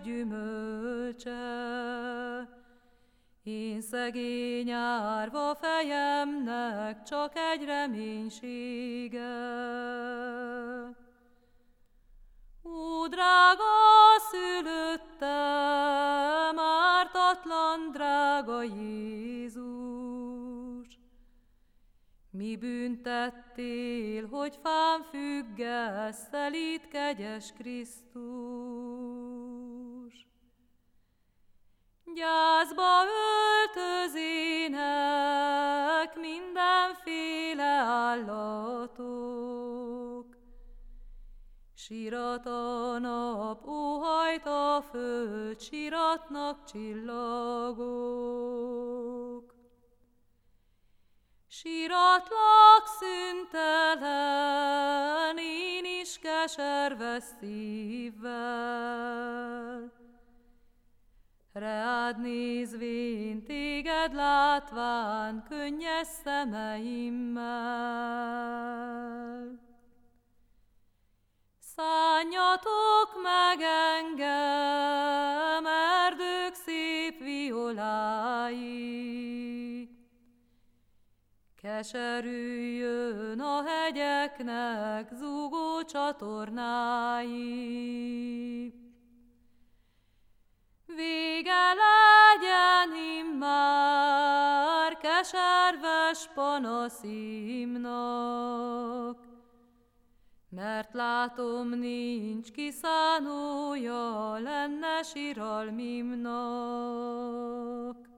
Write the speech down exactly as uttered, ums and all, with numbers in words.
gyümölcse. Én szegény árva fejemnek csak egy reménysége. Ó, drága szülöttem, ártatlan drága Jézus! Mi büntettél, hogy fán függesztel itt, kegyes Krisztus? Gyászba öltözének mindenféle állatok, sírat a nap, óhajt a föld, síratnak csillagok. Síratlak szüntelen, én is keserve szívvel, reád nézvén, téged látván, könnyes szemeimmel. Szálljatok meg engem, erdők szép violái, keserüljön a hegyeknek zúgó csatornái. Vége legyen immár keserves panaszimnak, mert látom, nincs kiszánója lenne siralmimnak.